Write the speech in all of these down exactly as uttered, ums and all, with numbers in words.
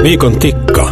Viikon tikka.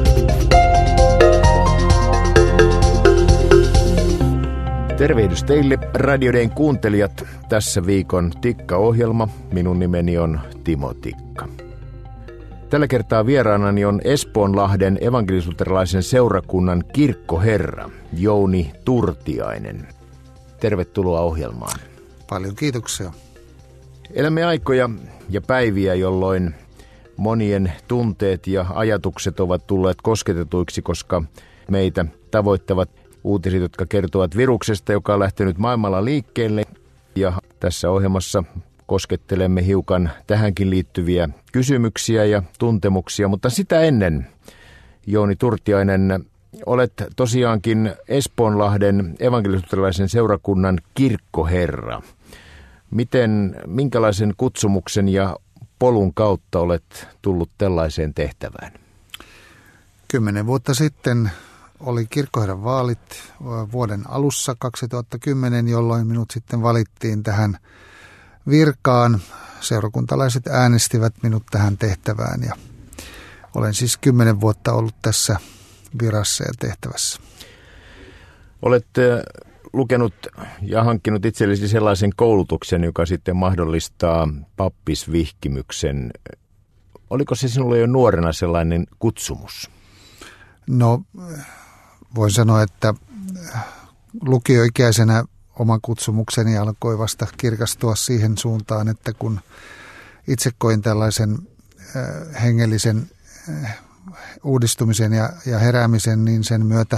Tervehdys teille Radioiden kuuntelijat. Tässä viikon Tikka-ohjelma. Minun nimeni on Timo Tikka. Tällä kertaa vieraanani on Espoonlahden evankelis-luterilaisen seurakunnan kirkkoherra Jouni Turtiainen. Tervetuloa ohjelmaan. Paljon kiitoksia. Elämme aikoja ja päiviä, jolloin monien tunteet ja ajatukset ovat tulleet kosketetuiksi, koska meitä tavoittavat uutiset, jotka kertovat viruksesta, joka on lähtenyt maailmalla liikkeelle. Ja tässä ohjelmassa koskettelemme hiukan tähänkin liittyviä kysymyksiä ja tuntemuksia, mutta sitä ennen, Jouni Turtiainen, olet tosiaankin Espoonlahden evankelis-luterilaisen seurakunnan kirkkoherra. Miten, minkälaisen kutsumuksen ja polun kautta olet tullut tällaiseen tehtävään? Kymmenen vuotta sitten oli kirkkoherran vaalit vuoden alussa kaksituhattakymmenen, jolloin minut sitten valittiin tähän virkaan. Seurakuntalaiset äänestivät minut tähän tehtävään ja olen siis kymmenen vuotta ollut tässä virassa ja tehtävässä. Olet lukenut ja hankkinut itsellesi sellaisen koulutuksen, joka sitten mahdollistaa pappisvihkimyksen. Oliko se sinulle jo nuorena sellainen kutsumus? No, voin sanoa, että lukioikäisenä oma kutsumukseni alkoi vasta kirkastua siihen suuntaan, että kun itse koin tällaisen hengellisen uudistumisen ja, ja heräämisen, niin sen myötä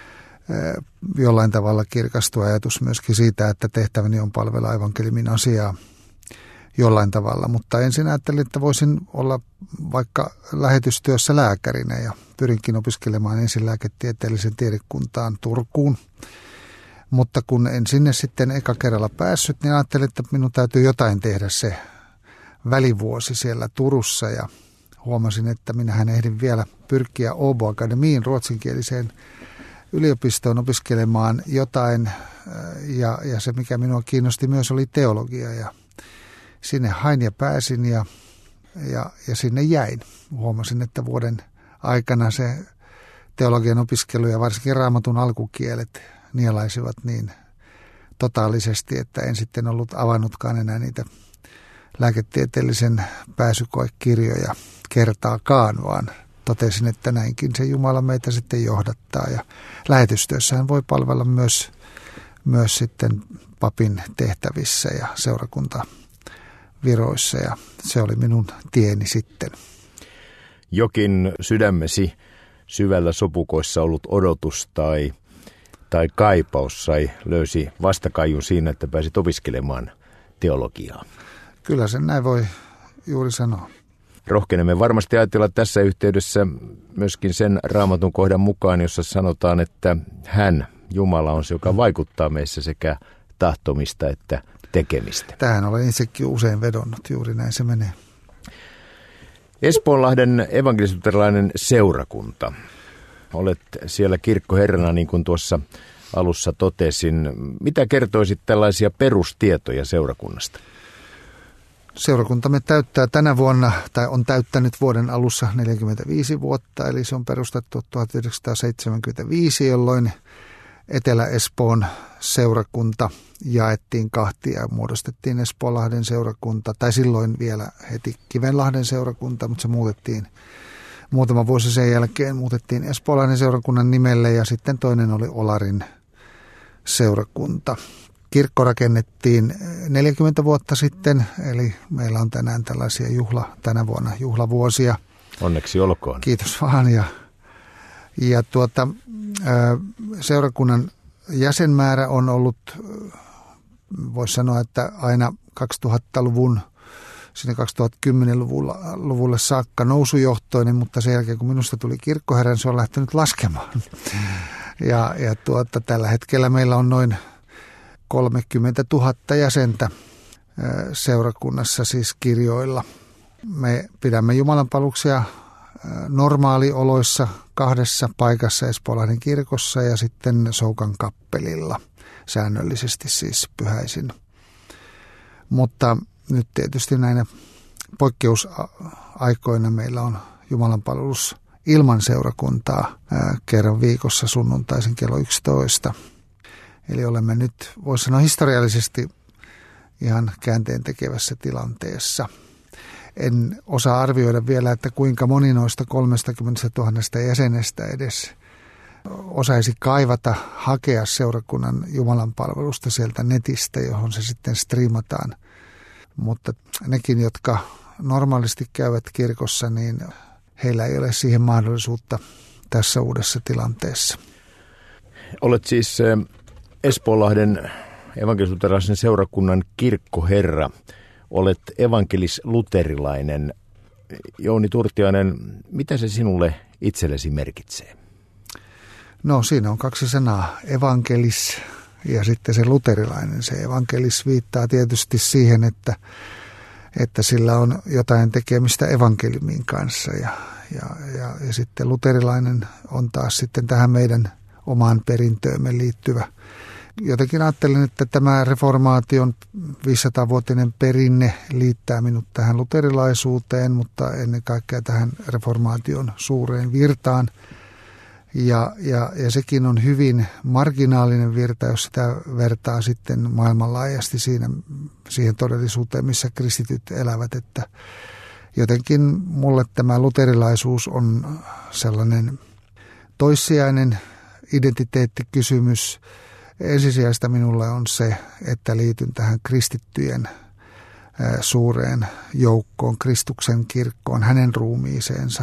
jollain tavalla kirkastui ajatus myöskin siitä, että tehtäväni on palvella evankeliumin asiaa jollain tavalla. Mutta ensin ajattelin, että voisin olla vaikka lähetystyössä lääkärinä ja pyrinkin opiskelemaan ensin lääketieteellisen tiedekuntaan Turkuun. Mutta kun en sinne sitten eka kerralla päässyt, niin ajattelin, että minun täytyy jotain tehdä se välivuosi siellä Turussa ja huomasin, että minähän ehdin vielä pyrkiä Åbo Akademiin ruotsinkieliseen yliopistoon opiskelemaan jotain ja, ja se mikä minua kiinnosti myös oli teologia ja sinne hain ja pääsin ja, ja, ja sinne jäin. Huomasin, että vuoden aikana se teologian opiskelu ja varsinkin Raamatun alkukielet nielaisivat niin totaalisesti, että en sitten ollut avannutkaan enää niitä lääketieteellisen pääsykoekirjoja kertaakaan, vaan totesin, että näinkin se Jumala meitä sitten johdattaa. Ja lähetystyössähän voi palvella myös, myös sitten papin tehtävissä ja seurakuntaviroissa ja se oli minun tieni sitten. Jokin sydämesi syvällä sopukoissa ollut odotus tai, tai kaipaus sai löysi vastakaiun siinä, että pääsit opiskelemaan teologiaa. Kyllä sen näin voi juuri sanoa. Rohkenemme varmasti ajatella tässä yhteydessä myöskin sen Raamatun kohdan mukaan, jossa sanotaan, että hän, Jumala, on se, joka vaikuttaa meissä sekä tahtomista että tekemistä. Tähän olen itsekin usein vedonnut, juuri näin se menee. Espoonlahden evankelis-luterilainen seurakunta. Olet siellä kirkkoherrana, niin kuin tuossa alussa totesin. Mitä kertoisit tällaisia perustietoja seurakunnasta? Seurakuntamme täyttää tänä vuonna, tai on täyttänyt vuoden alussa neljäkymmentäviisi vuotta, eli se on perustettu tuhatyhdeksänsataaseitsemänkymmentäviisi, jolloin Etelä-Espoon seurakunta jaettiin kahtia ja muodostettiin Espoonlahden seurakunta, tai silloin vielä heti Kivenlahden seurakunta, mutta se muutettiin muutama vuosi sen jälkeen, muutettiin Espoonlahden seurakunnan nimelle ja sitten toinen oli Olarin seurakunta. Kirkko rakennettiin neljäkymmentä vuotta sitten, eli meillä on tänään tällaisia juhla, tänä vuonna juhlavuosia. Onneksi olkoon. Kiitos vaan. Ja, ja tuota, seurakunnan jäsenmäärä on ollut, voisi sanoa, että aina kaksituhattaluvun, sinne kaksituhattakymmenluvulle saakka nousujohtoinen, mutta sen jälkeen kun minusta tuli kirkkoherra, se on lähtenyt laskemaan. Ja, ja tuota, tällä hetkellä meillä on noin kolmekymmentätuhatta jäsentä seurakunnassa siis kirjoilla. Me pidämme jumalanpalveluksia normaalioloissa kahdessa paikassa Espoonlahden kirkossa ja sitten Soukan kappelilla säännöllisesti siis pyhäisin. Mutta nyt tietysti näinä poikkeusaikoina meillä on jumalanpalvelus ilman seurakuntaa ää, kerran viikossa sunnuntaisin kello yksitoista. Eli olemme nyt, voisi sanoa historiallisesti, ihan käänteen tekevässä tilanteessa. En osaa arvioida vielä, että kuinka moni noista kolmekymmentätuhatta jäsenestä edes osaisi kaivata, hakea seurakunnan jumalanpalvelusta sieltä netistä, johon se sitten striimataan. Mutta nekin, jotka normaalisti käyvät kirkossa, niin heillä ei ole siihen mahdollisuutta tässä uudessa tilanteessa. Olet siis Espoonlahden evankelis-luterilaisen seurakunnan kirkkoherra. Olet evankelis-luterilainen. Jouni Turtiainen, mitä se sinulle itsellesi merkitsee? No siinä on kaksi sanaa, evankelis ja sitten se luterilainen. Se evankelis viittaa tietysti siihen, että, että sillä on jotain tekemistä evankeliumin kanssa ja, ja, ja, ja sitten luterilainen on taas sitten tähän meidän omaan perintöömme liittyvä. Jotenkin ajattelen, että tämä reformaation viisisataavuotinen perinne liittää minut tähän luterilaisuuteen, mutta ennen kaikkea tähän reformaation suureen virtaan. Ja, ja, ja sekin on hyvin marginaalinen virta, jos sitä vertaa sitten maailmanlaajasti siinä, siihen todellisuuteen, missä kristityt elävät. Että jotenkin mulle tämä luterilaisuus on sellainen toissijainen identiteettikysymys. Ensisijaista minulle on se, että liityn tähän kristittyjen suureen joukkoon, Kristuksen kirkkoon, hänen ruumiiseensa.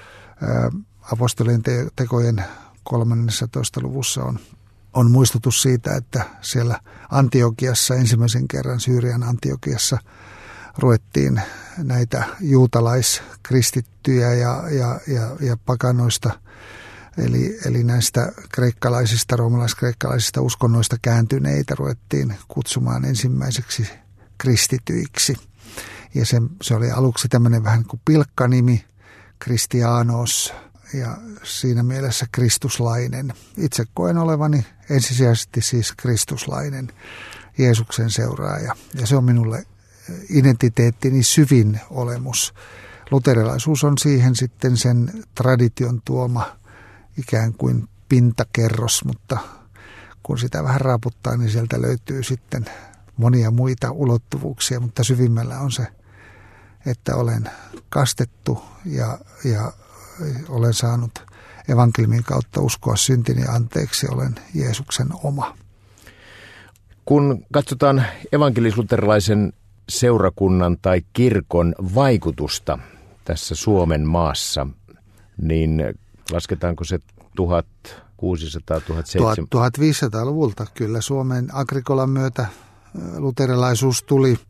Apostolien tekojen kolmannessatoista luvussa on, on muistutus siitä, että siellä Antiokiassa, ensimmäisen kerran Syyrian Antiokiassa, ruvettiin näitä juutalaiskristittyjä ja, ja, ja, ja pakanoista, eli, eli näistä kreikkalaisista, roomalaiskreikkalaisista uskonnoista kääntyneitä ruvettiin kutsumaan ensimmäiseksi kristityiksi. Ja se, se oli aluksi tämmöinen vähän kuin pilkkanimi, Kristianos, ja siinä mielessä kristuslainen. Itse koen olevani ensisijaisesti siis kristuslainen, Jeesuksen seuraaja. Ja se on minulle identiteettini syvin olemus. Luterilaisuus on siihen sitten sen tradition tuoma ikään kuin pintakerros, mutta kun sitä vähän raaputtaa, niin sieltä löytyy sitten monia muita ulottuvuuksia, mutta syvimmällä on se, että olen kastettu ja, ja olen saanut evankeliumin kautta uskoa syntini anteeksi, olen Jeesuksen oma. Kun katsotaan evankelis-luterilaisen seurakunnan tai kirkon vaikutusta tässä Suomen maassa, niin lasketaanko se tuhatkuusisataa tuhatseitsemänsataa? tuhatviisisataaluvulta kyllä Suomen Agrikolan myötä luterilaisuus tuli.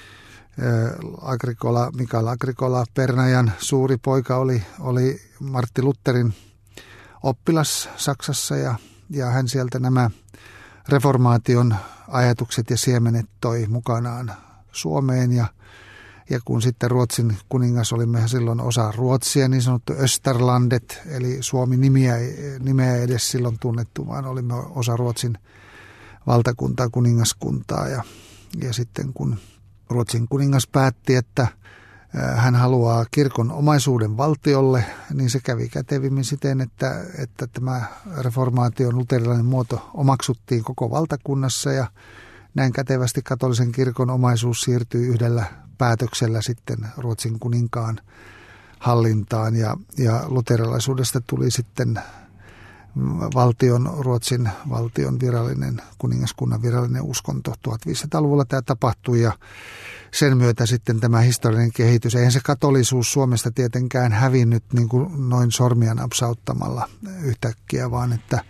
Agricola, Mikael Agricola, Pernajan suuri poika, oli, oli Martti Lutherin oppilas Saksassa ja, ja hän sieltä nämä reformaation ajatukset ja siemenet toi mukanaan Suomeen. Ja, ja kun sitten Ruotsin kuningas, olimme silloin osa Ruotsia, niin sanottu Österlandet, eli Suomi nimiä, nimeä ei edes silloin tunnettu, vaan olimme osa Ruotsin valtakuntaa, kuningaskuntaa. Ja, ja sitten kun Ruotsin kuningas päätti, että hän haluaa kirkon omaisuuden valtiolle, niin se kävi kätevimmin siten, että, että tämä reformaation luterilainen muoto omaksuttiin koko valtakunnassa ja näin kätevästi katolisen kirkon omaisuus siirtyi yhdellä päätöksellä sitten Ruotsin kuninkaan hallintaan ja, ja luterilaisuudesta tuli sitten valtion, Ruotsin valtion virallinen, kuningaskunnan virallinen uskonto. tuhatviisisataaluvulla tämä tapahtui ja sen myötä sitten tämä historiallinen kehitys. Eihän se katolisuus Suomesta tietenkään hävinnyt niin kuin noin sormia napsauttamalla yhtäkkiä, vaan että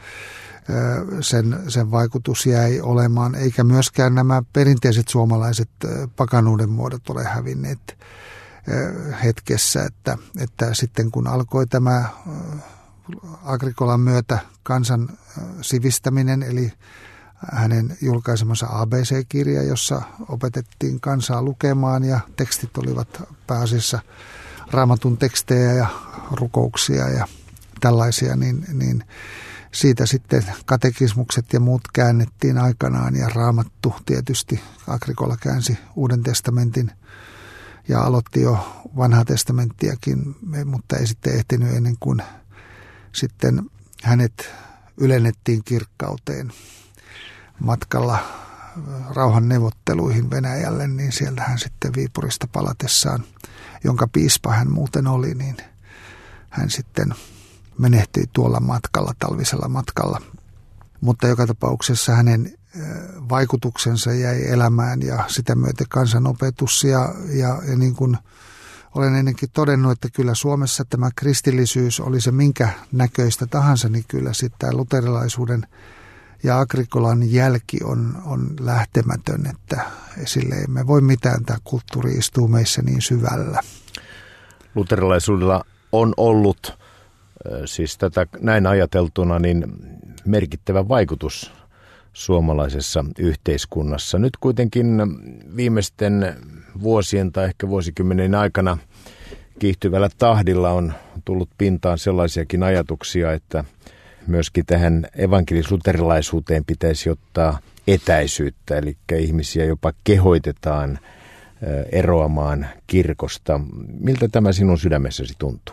sen, sen vaikutus jäi olemaan, eikä myöskään nämä perinteiset suomalaiset pakanuuden muodot ole hävinneet hetkessä, että, että sitten kun alkoi tämä Agricolan myötä kansan sivistäminen, eli hänen julkaisemansa A B C-kirja, jossa opetettiin kansaa lukemaan ja tekstit olivat pääasiassa raamatun tekstejä ja rukouksia ja tällaisia, niin, niin siitä sitten katekismukset ja muut käännettiin aikanaan ja raamattu tietysti. Agricola käänsi Uuden testamentin ja aloitti jo vanhaa testamenttiakin, mutta ei sitten ehtinyt ennen kuin sitten hänet ylennettiin kirkkauteen matkalla rauhan neuvotteluihin Venäjälle, niin sieltä hän sitten Viipurista palatessaan, jonka piispa hän muuten oli, niin hän sitten menehtyi tuolla matkalla, talvisella matkalla. Mutta joka tapauksessa hänen vaikutuksensa jäi elämään ja sitä myöten kansanopetus ja, ja, ja niin kuin olen ennenkin todennut, että kyllä Suomessa tämä kristillisyys oli se minkä näköistä tahansa, niin kyllä sitten tämä luterilaisuuden ja Agrikolan jälki on, on lähtemätön, että sille emme voi mitään, tämä kulttuuri istuu meissä niin syvällä. Luterilaisuudella on ollut, siis tätä näin ajateltuna, niin merkittävä vaikutus suomalaisessa yhteiskunnassa. Nyt kuitenkin viimeisten vuosien tai ehkä vuosikymmenen aikana kiihtyvällä tahdilla on tullut pintaan sellaisiakin ajatuksia, että myöskin tähän evankelis-luterilaisuuteen pitäisi ottaa etäisyyttä, eli ihmisiä jopa kehoitetaan eroamaan kirkosta. Miltä tämä sinun sydämessäsi tuntuu?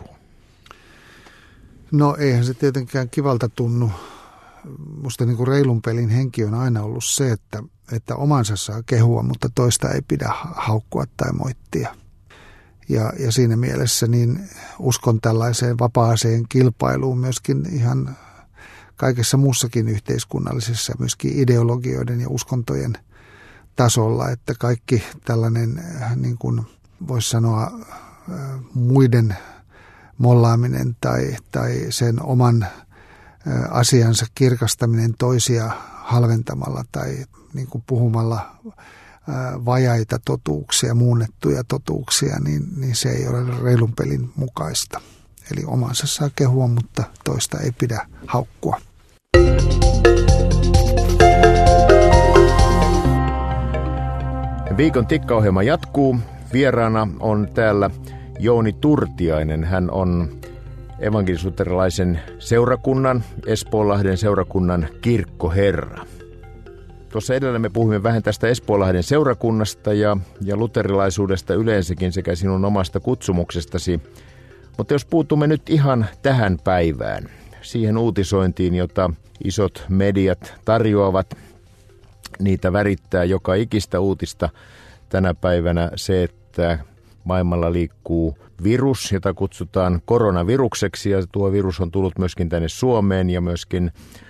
No eihän se tietenkään kivalta tunnu. Musta niin kuin reilun pelin henki on aina ollut se, että, että omansa saa kehua, mutta toista ei pidä haukkua tai moittia. Ja, ja siinä mielessä niin uskon tällaiseen vapaaseen kilpailuun myöskin ihan kaikessa muussakin yhteiskunnallisessa, myöskin ideologioiden ja uskontojen tasolla, että kaikki tällainen, niin kuin voisi sanoa, muiden mollaaminen tai, tai sen oman asiansa kirkastaminen toisia halventamalla tai niin kuin puhumalla vajaita totuuksia, muunnettuja totuuksia, niin, niin se ei ole reilun pelin mukaista. Eli omansa saa kehua, mutta toista ei pidä haukkua. Viikon tikkaohjelma jatkuu. Vieraana on täällä Jouni Turtiainen. Hän on evankelis-luterilaisen seurakunnan, Espoonlahden seurakunnan kirkkoherra. Tuossa edellä me puhumme vähän tästä Espoonlahden seurakunnasta ja, ja luterilaisuudesta yleensäkin sekä sinun omasta kutsumuksestasi. Mutta jos puutumme nyt ihan tähän päivään, siihen uutisointiin, jota isot mediat tarjoavat, niitä värittää joka ikistä uutista tänä päivänä se, että maailmalla liikkuu virus, jota kutsutaan koronavirukseksi, ja tuo virus on tullut myöskin tänne Suomeen, ja myöskin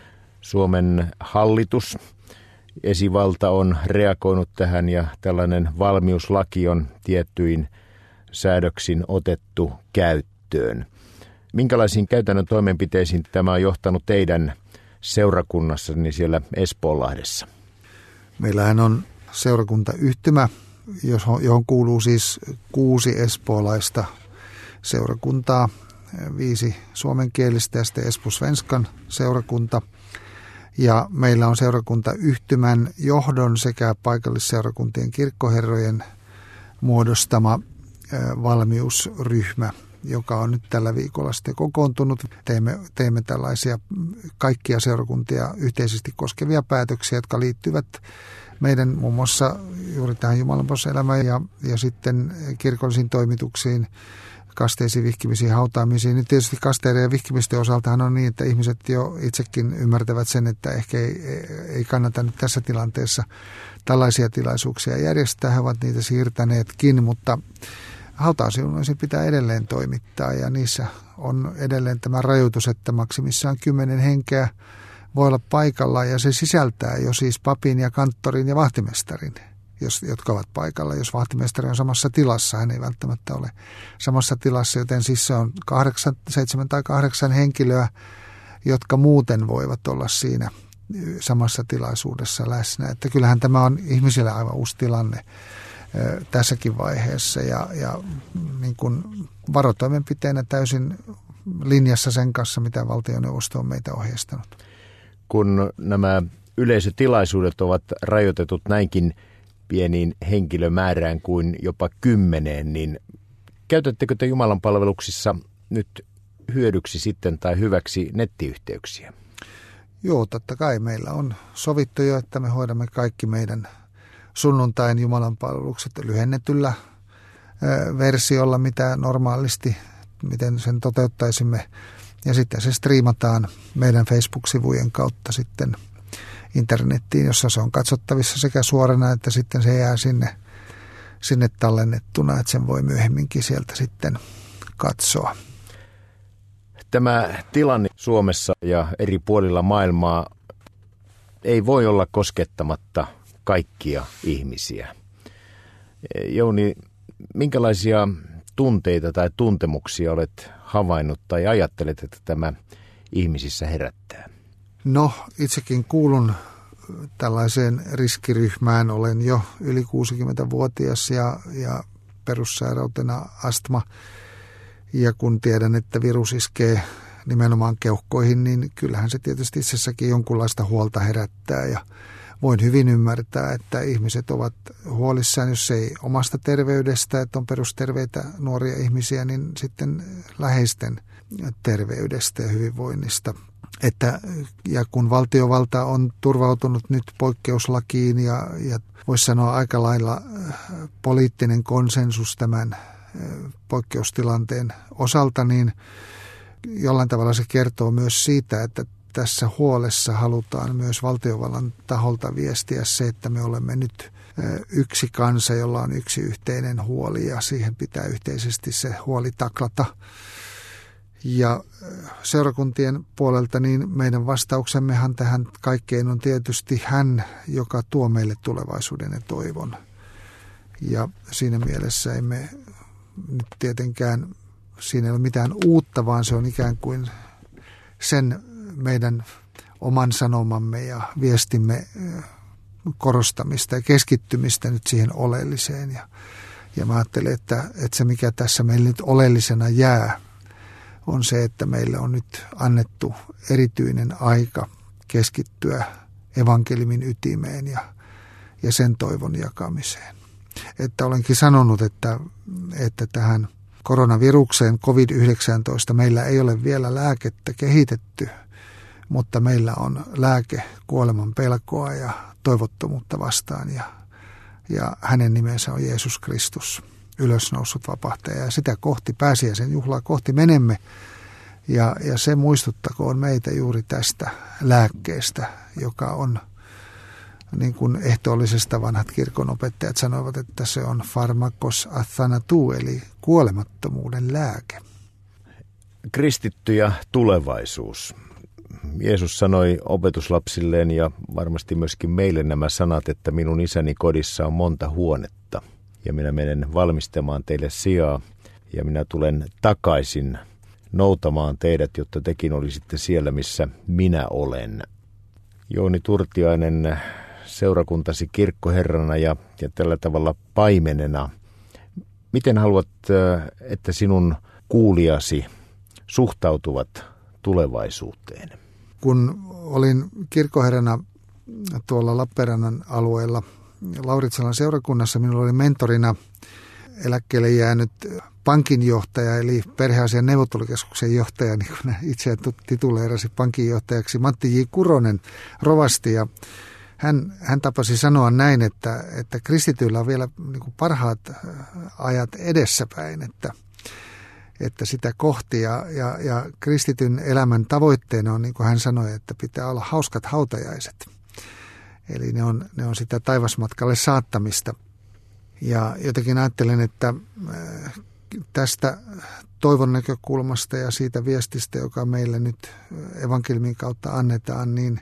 Suomen hallitus, esivalta on reagoinut tähän, ja tällainen valmiuslaki on tiettyin säädöksin otettu käyttöön. Minkälaisiin käytännön toimenpiteisiin tämä on johtanut teidän seurakunnassani siellä Espoonlahdessa? Meillähän on seurakuntayhtymä, johon kuuluu siis kuusi espoolaista seurakuntaa, viisi suomenkielistä ja sitten Espo Svenskan seurakunta. Ja meillä on seurakuntayhtymän johdon sekä paikallisseurakuntien kirkkoherrojen muodostama valmiusryhmä, joka on nyt tällä viikolla sitten kokoontunut. Teemme, teemme tällaisia kaikkia seurakuntia yhteisesti koskevia päätöksiä, jotka liittyvät meidän muun muassa juuri tähän jumalanpalveluselämään ja, ja sitten kirkollisiin toimituksiin, kasteisiin, vihkimisiin, hautaamisiin. Nyt tietysti kasteiden ja vihkimisten osaltahan on niin, että ihmiset jo itsekin ymmärtävät sen, että ehkä ei, ei kannata nyt tässä tilanteessa tällaisia tilaisuuksia järjestää. He ovat niitä siirtäneetkin, mutta hautajaisiin pitää edelleen toimittaa ja niissä on edelleen tämä rajoitus, että maksimissaan kymmenen henkeä voi olla paikalla ja se sisältää jo siis papin ja kanttorin ja vahtimestarin, jos, jotka ovat paikalla. Jos vahtimestari on samassa tilassa, hän ei välttämättä ole samassa tilassa, joten siis se on kahdeksan, seitsemän tai kahdeksan henkilöä, jotka muuten voivat olla siinä samassa tilaisuudessa läsnä. Että kyllähän tämä on ihmisille aivan uusi tilanne tässäkin vaiheessa ja, ja niin kuin varotoimenpiteenä täysin linjassa sen kanssa, mitä valtioneuvosto on meitä ohjeistanut. Kun nämä yleisötilaisuudet ovat rajoitetut näinkin pieniin henkilömäärään kuin jopa kymmeneen, niin käytättekö te Jumalan palveluksissa nyt hyödyksi sitten tai hyväksi nettiyhteyksiä? Joo, totta kai meillä on sovittu jo, että me hoidamme kaikki meidän sunnuntain Jumalan palvelukset lyhennetyllä versiolla, mitä normaalisti, miten sen toteuttaisimme. Ja sitten se striimataan meidän Facebook-sivujen kautta sitten internettiin, jossa se on katsottavissa sekä suorana, että sitten se jää sinne, sinne tallennettuna, että sen voi myöhemminkin sieltä sitten katsoa. Tämä tilanne Suomessa ja eri puolilla maailmaa ei voi olla koskettamatta kaikkia ihmisiä. Jouni, minkälaisia tunteita tai tuntemuksia olet havainnut tai ajattelet, että tämä ihmisissä herättää? No, itsekin kuulun tällaiseen riskiryhmään. Olen jo yli kuusikymmentävuotias ja, ja perussairautena astma. Ja kun tiedän, että virus iskee nimenomaan keuhkoihin, niin kyllähän se tietysti itsessäkin jonkunlaista huolta herättää. Ja voin hyvin ymmärtää, että ihmiset ovat huolissaan, jos ei omasta terveydestä, että on perusterveitä nuoria ihmisiä, niin sitten läheisten terveydestä ja hyvinvoinnista. Että, ja kun valtiovalta on turvautunut nyt poikkeuslakiin ja, ja voisi sanoa aika lailla poliittinen konsensus tämän poikkeustilanteen osalta, niin jollain tavalla se kertoo myös siitä, että tässä huolessa halutaan myös valtiovallan taholta viestiä se, että me olemme nyt yksi kansa, jolla on yksi yhteinen huoli ja siihen pitää yhteisesti se huoli taklata. Ja seurakuntien puolelta niin meidän vastauksemmehan tähän kaikkeen on tietysti hän, joka tuo meille tulevaisuuden ja toivon. Ja siinä mielessä emme nyt tietenkään, siinä ei ole mitään uutta, vaan se on ikään kuin sen meidän oman sanomamme ja viestimme korostamista ja keskittymistä nyt siihen oleelliseen. Ja, ja mä ajattelen, että, että se mikä tässä meillä nyt oleellisena jää, on se, että meille on nyt annettu erityinen aika keskittyä evankeliumin ytimeen ja, ja sen toivon jakamiseen. Että olenkin sanonut, että, että tähän koronavirukseen covid yhdeksäntoista meillä ei ole vielä lääkettä kehitetty, mutta meillä on lääke kuoleman pelkoa ja toivottomuutta vastaan ja, ja hänen nimensä on Jeesus Kristus, ylösnoussut vapahtaja ja sitä kohti, pääsiäisen juhlaa kohti menemme ja, ja se muistuttakoon meitä juuri tästä lääkkeestä, joka on niin kuin ehtoollisesta vanhat kirkonopettajat sanoivat, että se on pharmakos athanatou, eli kuolemattomuuden lääke. Kristitty ja tulevaisuus. Jeesus sanoi opetuslapsilleen ja varmasti myöskin meille nämä sanat, että minun isäni kodissa on monta huonetta ja minä menen valmistamaan teille sijaa ja minä tulen takaisin noutamaan teidät, jotta tekin olisitte siellä, missä minä olen. Jouni Turtiainen, seurakuntasi kirkkoherrana ja, ja tällä tavalla paimenena. Miten haluat, että sinun kuulijasi suhtautuvat tulevaisuuteen? Kun olin kirkkoherrana tuolla Lappeenrannan alueella Lauritsalan seurakunnassa, minulla oli mentorina eläkkeelle jäänyt pankinjohtaja, eli perheasian neuvottelukeskuksen johtaja, niin kuin itseään tituleerasi pankinjohtajaksi, Matti J. Kuronen rovasti. Ja hän, hän tapasi sanoa näin, että, että kristityillä on vielä niin kuin parhaat ajat edessäpäin, että, että sitä kohti. Ja, ja, ja kristityn elämän tavoitteena on, niin kuin hän sanoi, että pitää olla hauskat hautajaiset. Eli ne on, ne on sitä taivasmatkalle saattamista. Ja jotenkin ajattelen, että tästä toivon näkökulmasta ja siitä viestistä, joka meille nyt evankeliumin kautta annetaan, niin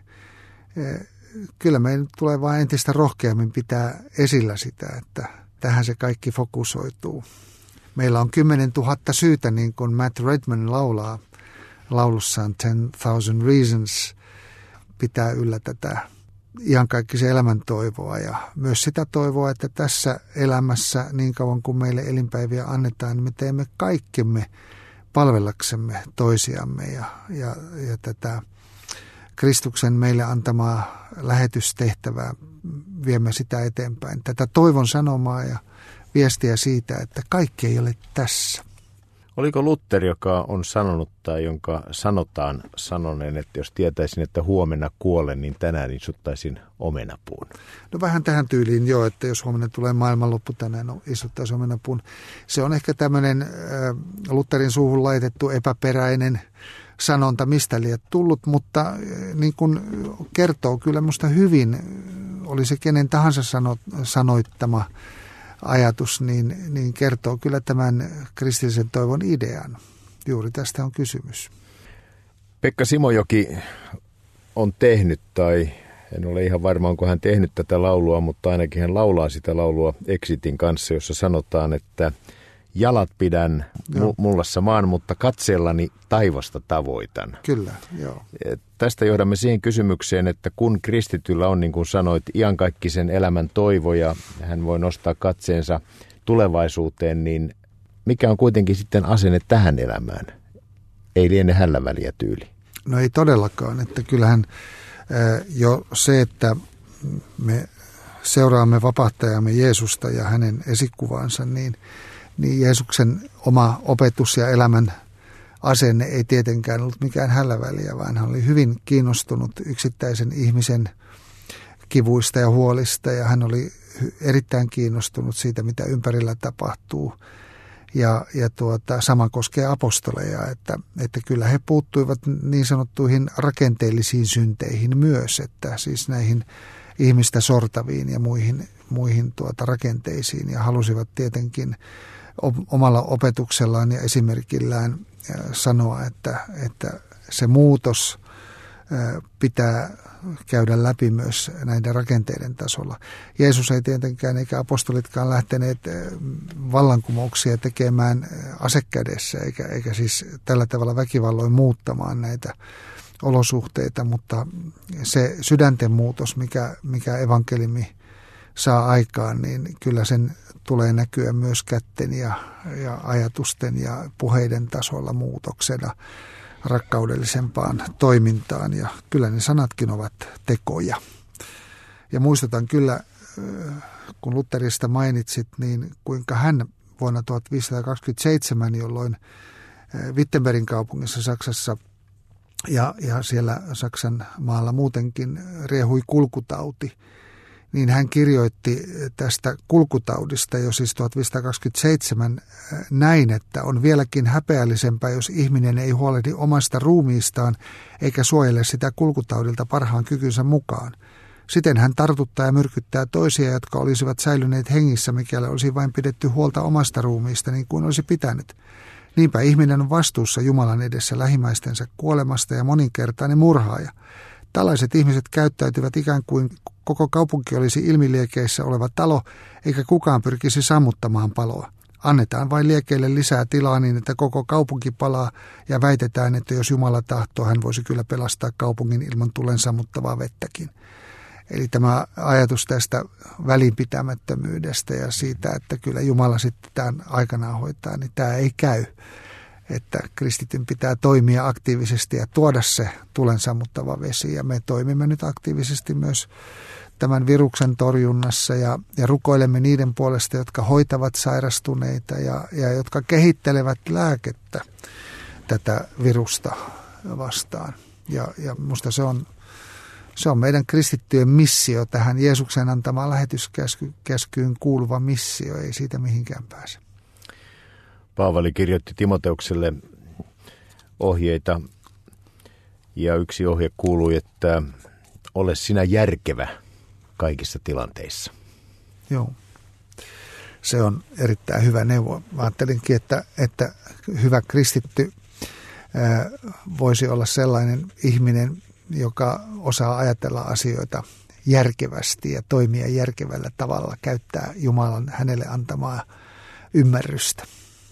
kyllä meidän tulee vain entistä rohkeammin pitää esillä sitä, että tähän se kaikki fokusoituu. Meillä on kymmenen tuhatta syytä, niin kuin Matt Redman laulaa laulussaan Ten Thousand Reasons, pitää yllä tätä ihan kaikki se elämäntoivoa ja myös sitä toivoa, että tässä elämässä niin kauan kuin meille elinpäiviä annetaan, niin me teemme kaikkemme palvellaksemme toisiamme ja, ja, ja tätä Kristuksen meille antamaa lähetystehtävää viemme sitä eteenpäin. Tätä toivon sanomaa ja viestiä siitä, että kaikki ei ole tässä. Oliko Luther, joka on sanonut tai jonka sanotaan sanoneen, että jos tietäisin, että huomenna kuolen, niin tänään istuttaisin omenapuun? No vähän tähän tyyliin jo, että jos huomenna tulee maailmanloppu, tänään no, istuttaisiin omenapuun. Se on ehkä tämmöinen äh, Lutherin suuhun laitettu epäperäinen sanonta, mistä liian tullut, mutta äh, niin kuin kertoo kyllä musta hyvin, oli se kenen tahansa sano, sanoittama ajatus, niin, niin kertoo kyllä tämän kristillisen toivon idean. Juuri tästä on kysymys. Pekka Simojoki on tehnyt, tai en ole ihan varma, onko hän tehnyt tätä laulua, mutta ainakin hän laulaa sitä laulua Exitin kanssa, jossa sanotaan, että jalat pidän joo. mullassa maan, mutta katseellani taivasta tavoitan. Kyllä, joo. Tästä johdamme siihen kysymykseen, että kun kristityllä on, niin kuin sanoit, iankaikkisen elämän toivo ja hän voi nostaa katseensa tulevaisuuteen, niin mikä on kuitenkin sitten asenne tähän elämään? Ei liene hällä väliä tyyli. No ei todellakaan, että kyllähän jo se, että me seuraamme vapahtajamme Jeesusta ja hänen esikuvansa, niin niin Jeesuksen oma opetus ja elämän asenne ei tietenkään ollut mikään hälläväliä, vaan hän oli hyvin kiinnostunut yksittäisen ihmisen kivuista ja huolista ja hän oli erittäin kiinnostunut siitä, mitä ympärillä tapahtuu. Ja, ja tuota, sama koskee apostoleja, että, että kyllä he puuttuivat niin sanottuihin rakenteellisiin synteihin myös, että siis näihin ihmistä sortaviin ja muihin, muihin tuota rakenteisiin ja halusivat tietenkin omalla opetuksellaan ja esimerkillään sanoa, että, että se muutos pitää käydä läpi myös näiden rakenteiden tasolla. Jeesus ei tietenkään eikä apostolitkaan lähteneet vallankumouksia tekemään asekädessä eikä, eikä siis tällä tavalla väkivalloin muuttamaan näitä olosuhteita, mutta se sydänten muutos, mikä, mikä evankeliumi saa aikaan, niin kyllä sen tulee näkyä myös kätten ja, ja ajatusten ja puheiden tasolla muutoksena rakkaudellisempaan toimintaan. Ja kyllä ne sanatkin ovat tekoja. Ja muistutan kyllä, kun Lutherista mainitsit, niin kuinka hän vuonna tuhatviisisataakaksikymmentäseitsemän, jolloin Wittenbergin kaupungissa Saksassa ja, ja siellä Saksan maalla muutenkin riehui kulkutauti, niin hän kirjoitti tästä kulkutaudista jo siis tuhatviisisataakaksikymmentäseitsemän näin, että on vieläkin häpeällisempää, jos ihminen ei huolehdi omasta ruumiistaan eikä suojele sitä kulkutaudilta parhaan kykynsä mukaan. Siten hän tartuttaa ja myrkyttää toisia, jotka olisivat säilyneet hengissä, mikäli olisi vain pidetty huolta omasta ruumiista niin kuin olisi pitänyt. Niinpä ihminen on vastuussa Jumalan edessä lähimmäistensä kuolemasta ja moninkertainen murhaaja. Tällaiset ihmiset käyttäytyvät ikään kuin koko kaupunki olisi ilmiliekeissä oleva talo, eikä kukaan pyrkisi sammuttamaan paloa. Annetaan vain liekeille lisää tilaa niin, että koko kaupunki palaa ja väitetään, että jos Jumala tahtoo, hän voisi kyllä pelastaa kaupungin ilman tulen sammuttavaa vettäkin. Eli tämä ajatus tästä välinpitämättömyydestä ja siitä, että kyllä Jumala sitten tämän aikanaan hoitaa, niin tämä ei käy. Että kristityn pitää toimia aktiivisesti ja tuoda se tulen sammuttava vesi. Ja me toimimme nyt aktiivisesti myös tämän viruksen torjunnassa ja, ja rukoilemme niiden puolesta, jotka hoitavat sairastuneita ja, ja jotka kehittelevät lääkettä tätä virusta vastaan. Ja, ja musta se on, se on meidän kristittyjen missio, tähän Jeesuksen antamaan lähetyskäskyyn kuuluva missio, ei siitä mihinkään pääse. Paavali kirjoitti Timoteukselle ohjeita ja yksi ohje kuului, että ole sinä järkevä kaikissa tilanteissa. Joo, se on erittäin hyvä neuvo. Mä ajattelinkin, että, että hyvä kristitty ää, voisi olla sellainen ihminen, joka osaa ajatella asioita järkevästi ja toimia järkevällä tavalla, käyttää Jumalan hänelle antamaa ymmärrystä.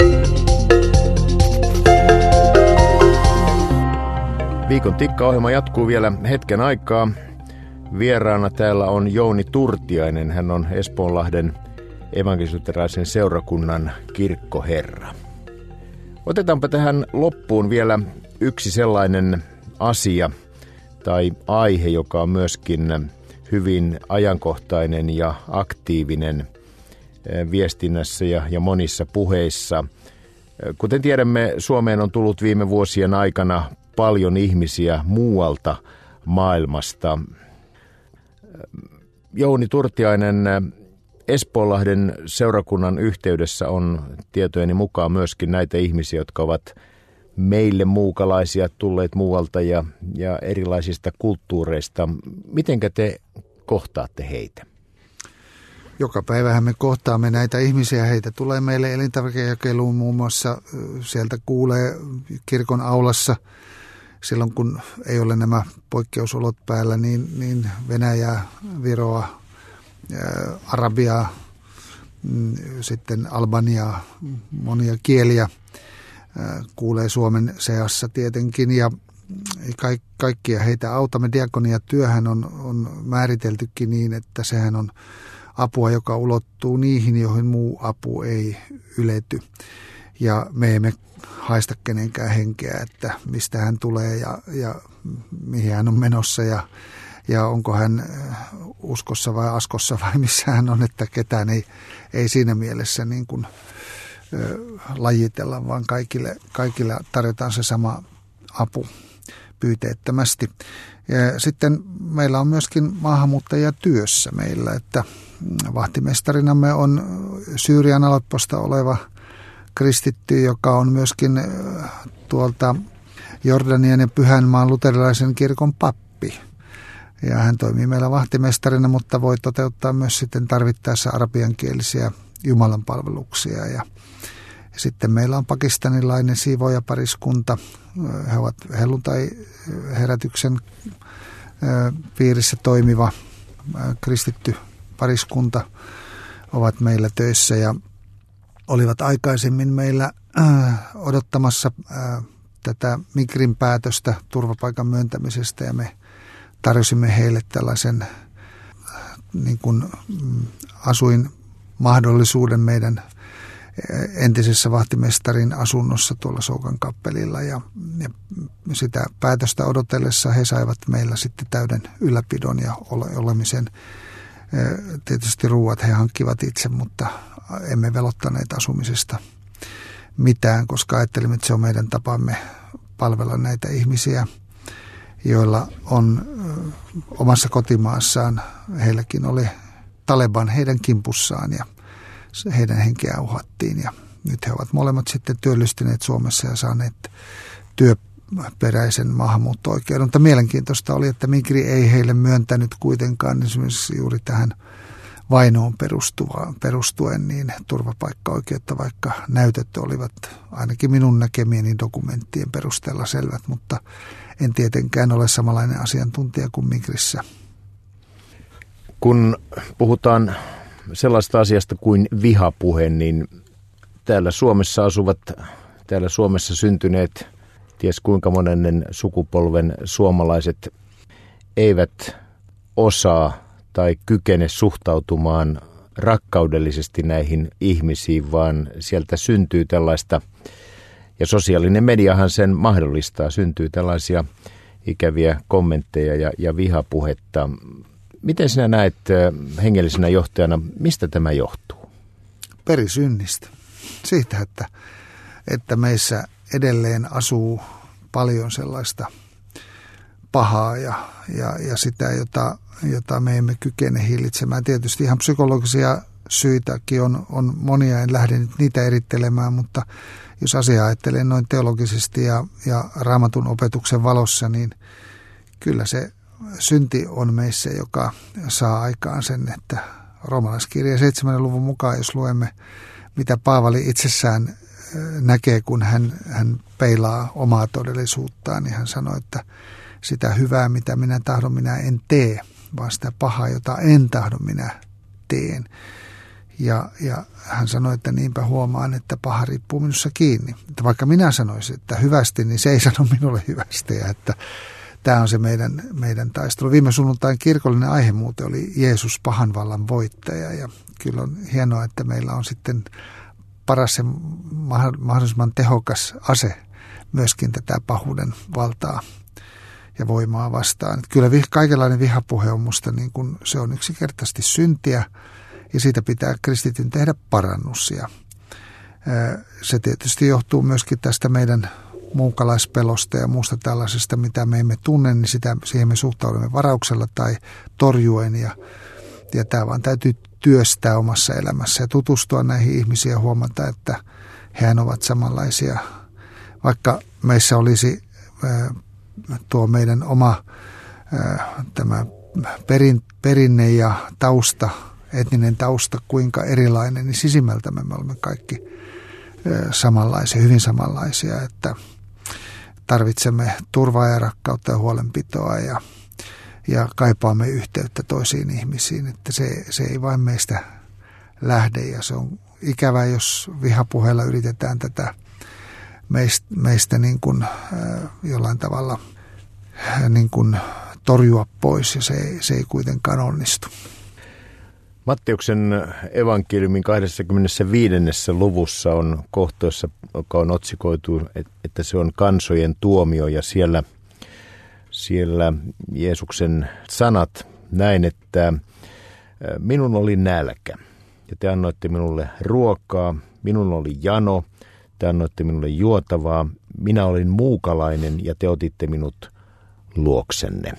Viikon tikka-ohjelma jatkuu vielä hetken aikaa. Vieraana täällä on Jouni Turtiainen. Hän on Espoonlahden evankelis-luterilaisen seurakunnan kirkkoherra. Otetaanpa tähän loppuun vielä yksi sellainen asia tai aihe, joka on myöskin hyvin ajankohtainen ja aktiivinen viestinnässä ja, ja monissa puheissa. Kuten tiedämme, Suomeen on tullut viime vuosien aikana paljon ihmisiä muualta maailmasta. Jouni Turtiainen, Espoonlahden seurakunnan yhteydessä on tietojeni mukaan myöskin näitä ihmisiä, jotka ovat meille muukalaisia, tulleet muualta ja, ja erilaisista kulttuureista. Mitenkä te kohtaatte heitä? Joka päivähän me kohtaamme näitä ihmisiä. Heitä tulee meille elintarvikejakeluun muun muassa. Sieltä kuulee kirkon aulassa silloin, kun ei ole nämä poikkeusolot päällä, niin, niin Venäjää, Viroa, ää, Arabiaa, sitten Albaniaa, monia kieliä ää, kuulee Suomen seassa tietenkin. Ja kaik, kaikkia heitä autamme. Diakoniatyöhän on, on määriteltykin niin, että sehän on apua, joka ulottuu niihin, joihin muu apu ei ylety. Ja me emme haista kenenkään henkeä, että mistä hän tulee ja, ja mihin hän on menossa ja, ja onko hän uskossa vai askossa vai missä hän on, että ketään ei, ei siinä mielessä niin kuin, ö, lajitella, vaan kaikille, kaikille tarjotaan se sama apu pyyteettömästi. Ja sitten meillä on myöskin maahanmuuttajia työssä meillä, että vahtimestarinamme on Syyrian Alepposta oleva kristitty, joka on myöskin tuolta Jordanian ja Pyhänmaan luterilaisen kirkon pappi. Ja hän toimii meillä vahtimestarina, mutta voi toteuttaa myös sitten tarvittaessa arabiankielisiä jumalanpalveluksia. Ja sitten meillä on pakistanilainen siivoajapariskunta. He ovat helluntai-herätyksen piirissä toimiva kristitty pariskunta ovat meillä töissä ja olivat aikaisemmin meillä odottamassa tätä Migrin päätöstä turvapaikan myöntämisestä ja me tarjosimme heille tällaisen niin kuin asuinmahdollisuuden meidän entisessä vahtimestarin asunnossa tuolla Soukan kappelilla ja, ja sitä päätöstä odotellessa he saivat meillä sitten täyden ylläpidon ja ole, olemisen. Tietysti ruuat he hankkivat itse, mutta emme velottaneet asumisesta mitään, koska ajattelimme, että se on meidän tapamme palvella näitä ihmisiä, joilla on omassa kotimaassaan, heilläkin oli Taleban heidän kimpussaan ja heidän henkeään uhattiin ja nyt he ovat molemmat sitten työllistyneet Suomessa ja saaneet työperäisen maahanmuutto-oikeuden. Mutta mielenkiintoista oli, että Migri ei heille myöntänyt kuitenkaan esimerkiksi juuri tähän vainoon perustuen niin turvapaikkaoikeutta, vaikka näytöt olivat ainakin minun näkemieni dokumenttien perusteella selvät, mutta en tietenkään ole samanlainen asiantuntija kuin Migrissä. Kun puhutaan sellaista asiasta kuin vihapuhe, niin täällä Suomessa asuvat, täällä Suomessa syntyneet, ties kuinka monennen sukupolven suomalaiset eivät osaa tai kykene suhtautumaan rakkaudellisesti näihin ihmisiin, vaan sieltä syntyy tällaista, ja sosiaalinen mediahan sen mahdollistaa, syntyy tällaisia ikäviä kommentteja ja, ja vihapuhetta. Miten sinä näet hengellisenä johtajana, mistä tämä johtuu? Perisynnistä. Siitä, että, että meissä edelleen asuu paljon sellaista pahaa ja, ja, ja sitä, jota, jota me emme kykene hillitsemään. Tietysti ihan psykologisia syitäkin on, on monia, en lähde nyt niitä erittelemään, mutta jos asiaa ajattelee noin teologisesti ja, ja Raamatun opetuksen valossa, niin kyllä se synti on meissä, joka saa aikaan sen, että roomalaiskirja seitsemännen luvun mukaan, jos luemme, mitä Paavali itsessään näkee, kun hän, hän peilaa omaa todellisuuttaan, niin hän sanoi, että sitä hyvää, mitä minä tahdon, minä en tee, vaan sitä pahaa, jota en tahdo, minä teen. Ja, ja hän sanoi, että niinpä huomaan, että paha riippuu minussa kiinni. Että vaikka minä sanoisin, että hyvästi, niin se ei sano minulle hyvästi. Ja että tämä on se meidän, meidän taistelu. Viime sunnuntain kirkollinen aihe muuten oli Jeesus pahan vallan voittaja. Ja kyllä on hienoa, että meillä on sitten paras ja mahdollisimman tehokas ase myöskin tätä pahuuden valtaa ja voimaa vastaan. Että kyllä kaikenlainen vihapuhe on musta niin kuin se on yksinkertaisesti syntiä ja siitä pitää kristityn tehdä parannus. Ja Se tietysti johtuu myöskin tästä meidän muukalaispelosta ja muusta tällaisesta, mitä me emme tunne, niin sitä, siihen me suhtaudumme varauksella tai torjuen. Ja, ja tämä vaan täytyy työstää omassa elämässä ja tutustua näihin ihmisiin ja huomata, että hehän ovat samanlaisia. Vaikka meissä olisi tuo meidän oma tämä perin, perinne ja tausta, etninen tausta, kuinka erilainen, niin sisimmältämme me olemme kaikki samanlaisia, hyvin samanlaisia, että tarvitsemme turvaa ja rakkautta ja huolenpitoa ja, ja kaipaamme yhteyttä toisiin ihmisiin, että se, se ei vain meistä lähde ja se on ikävää, jos vihapuheella yritetään tätä meistä, meistä niin kuin, jollain tavalla niin kuin torjua pois ja se, se ei kuitenkaan onnistu. Matteuksen evankeliumin kaksikymmentäviisi. luvussa on kohta, joka on otsikoitu, että se on kansojen tuomio ja siellä, siellä Jeesuksen sanat näin, että minun oli nälkä ja te annoitte minulle ruokaa, minun oli jano, te annoitte minulle juotavaa, minä olin muukalainen ja te otitte minut luoksenne.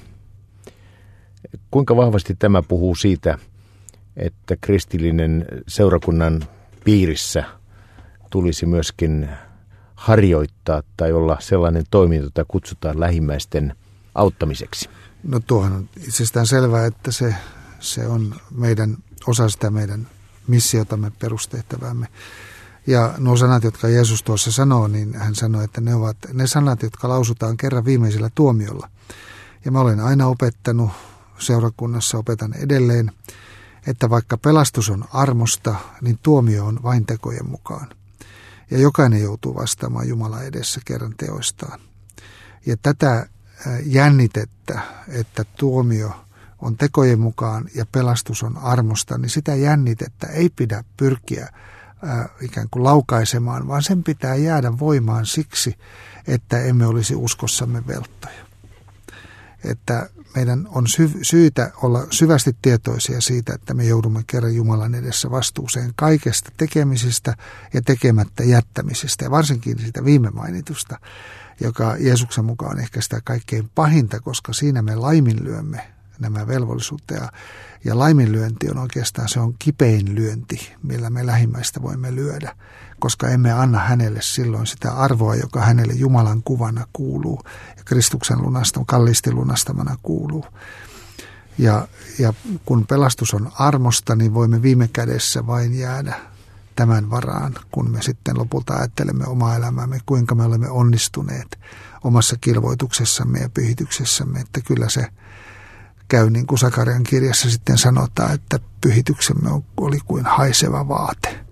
Kuinka vahvasti tämä puhuu siitä, että kristillinen seurakunnan piirissä tulisi myöskin harjoittaa tai olla sellainen toiminta, jota kutsutaan lähimmäisten auttamiseksi? No tuohan on itsestään selvää, että se, se on meidän osa sitä meidän missiotamme, perustehtäväämme. Ja nuo sanat, jotka Jeesus tuossa sanoo, niin hän sanoi, että ne ovat ne sanat, jotka lausutaan kerran viimeisellä tuomiolla. Ja mä olen aina opettanut seurakunnassa, opetan edelleen, että vaikka pelastus on armosta, niin tuomio on vain tekojen mukaan. Ja jokainen joutuu vastaamaan Jumalan edessä kerran teoistaan. Ja tätä jännitettä, että tuomio on tekojen mukaan ja pelastus on armosta, niin sitä jännitettä ei pidä pyrkiä äh, ikään kuin laukaisemaan, vaan sen pitää jäädä voimaan siksi, että emme olisi uskossamme velttoja. Että meidän on sy- syytä olla syvästi tietoisia siitä, että me joudumme kerran Jumalan edessä vastuuseen kaikesta tekemisistä ja tekemättä jättämisestä. Ja varsinkin siitä viime mainitusta, joka Jeesuksen mukaan on ehkä sitä kaikkein pahinta, koska siinä me laiminlyömme nämä velvollisuutta. Ja, ja laiminlyönti on oikeastaan, se on kipein lyönti, millä me lähimmäistä voimme lyödä, koska emme anna hänelle silloin sitä arvoa, joka hänelle Jumalan kuvana kuuluu ja Kristuksen lunasta, kalliisti lunastamana kuuluu. Ja, ja kun pelastus on armosta, niin voimme viime kädessä vain jäädä tämän varaan, kun me sitten lopulta ajattelemme omaa elämäämme, kuinka me olemme onnistuneet omassa kilvoituksessamme ja pyhityksessämme, että kyllä se käy niin kuin Sakarian kirjassa sitten sanotaan, että pyhityksemme oli kuin haiseva vaate.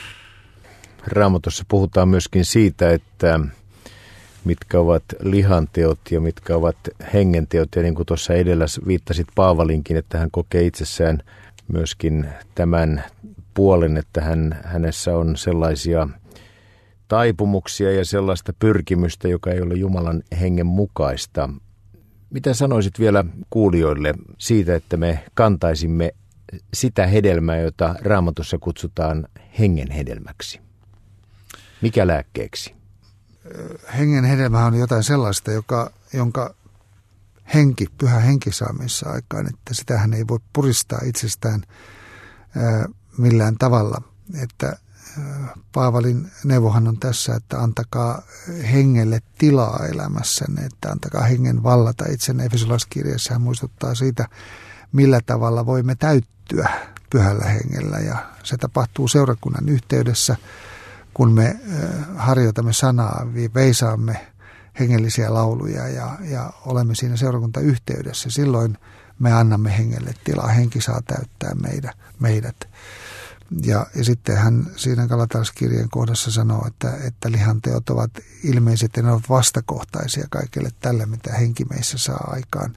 Raamatussa puhutaan myöskin siitä, että mitkä ovat lihanteot ja mitkä ovat hengenteot. Ja niin kuin tuossa edellä viittasit Paavalinkin, että hän kokee itsessään myöskin tämän puolen, että hän, hänessä on sellaisia taipumuksia ja sellaista pyrkimystä, joka ei ole Jumalan hengen mukaista. Mitä sanoisit vielä kuulijoille siitä, että me kantaisimme sitä hedelmää, jota Raamatussa kutsutaan hengen hedelmäksi? Mikä lääkkeeksi? Hengen hedelmä on jotain sellaista, joka, jonka henki, pyhä henki saa meissä aikaan, että sitähän ei voi puristaa itsestään ää, millään tavalla. Että ää, Paavalin neuvohan on tässä, että antakaa hengelle tilaa elämässänne, että antakaa hengen vallata itsenne. Efesolaiskirjassa hän muistuttaa siitä, millä tavalla voimme täyttyä pyhällä hengellä, ja se tapahtuu seurakunnan yhteydessä, kun me harjoitamme sanaa, veisaamme hengellisiä lauluja ja, ja olemme siinä seurakuntayhteydessä. Silloin me annamme hengelle tilaa. Henki saa täyttää meidät. meidät. Ja, ja sitten hän siinä Galatalaiskirjeen kohdassa sanoo, että, että lihanteot ovat ilmeiset ja ne ovat vastakohtaisia kaikille tälle, mitä henki meissä saa aikaan.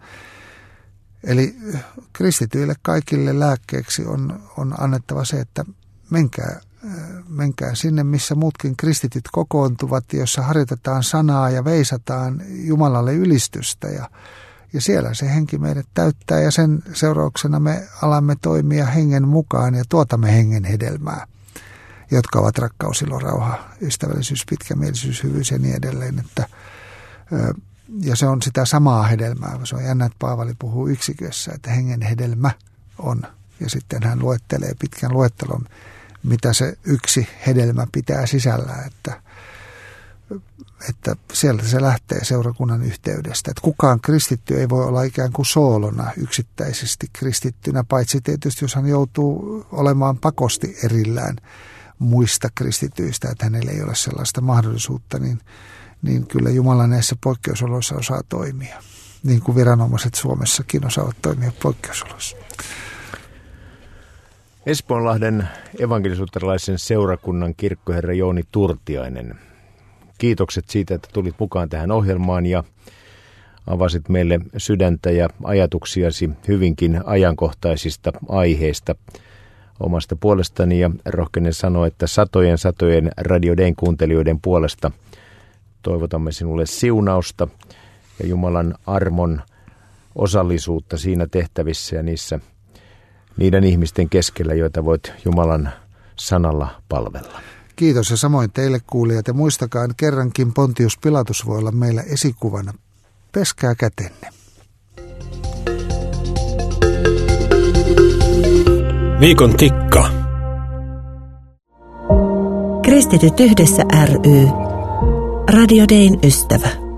Eli kristityille kaikille lääkkeeksi on, on annettava se, että menkää, menkää sinne, missä muutkin kristityt kokoontuvat, jossa harjoitetaan sanaa ja veisataan Jumalalle ylistystä. Ja, ja siellä se henki meidät täyttää ja sen seurauksena me alamme toimia hengen mukaan ja tuotamme hengen hedelmää. jotka ovat rakkaus, ilo, rauha, ystävällisyys, pitkämielisyys, hyvyys ja niin edelleen. Että, ja se on sitä samaa hedelmää. Se on jännä, että Paavali puhuu yksikössä, että hengen hedelmä on. Ja sitten hän luettelee pitkän luettelon, mitä se yksi hedelmä pitää sisällään, että, että sieltä se lähtee seurakunnan yhteydestä. Että kukaan kristitty ei voi olla ikään kuin soolona yksittäisesti kristittynä, paitsi tietysti jos hän joutuu olemaan pakosti erillään muista kristityistä, että hänellä ei ole sellaista mahdollisuutta, niin, niin kyllä Jumala näissä poikkeusoloissa osaa toimia, niin kuin viranomaiset Suomessakin osaavat toimia poikkeusoloissa. Espoonlahden evankelisuuttalaisen seurakunnan kirkkoherra Jouni Turtiainen. Kiitokset siitä, että tulit mukaan tähän ohjelmaan ja avasit meille sydäntä ja ajatuksiasi hyvinkin ajankohtaisista aiheista omasta puolestani. Ja rohkenen sanoa, että satojen satojen Radio Dayn kuuntelijoiden puolesta toivotamme sinulle siunausta ja Jumalan armon osallisuutta siinä tehtävissä ja niissä niiden ihmisten keskellä, joita voit Jumalan sanalla palvella. Kiitos ja samoin teille kuulijat. Ja muistakaa, kerrankin Pontius Pilatus voi olla meillä esikuvana. Peskää kätenne. Viikon tikka. Kristityt yhdessä ry. Radio Dayn ystävä.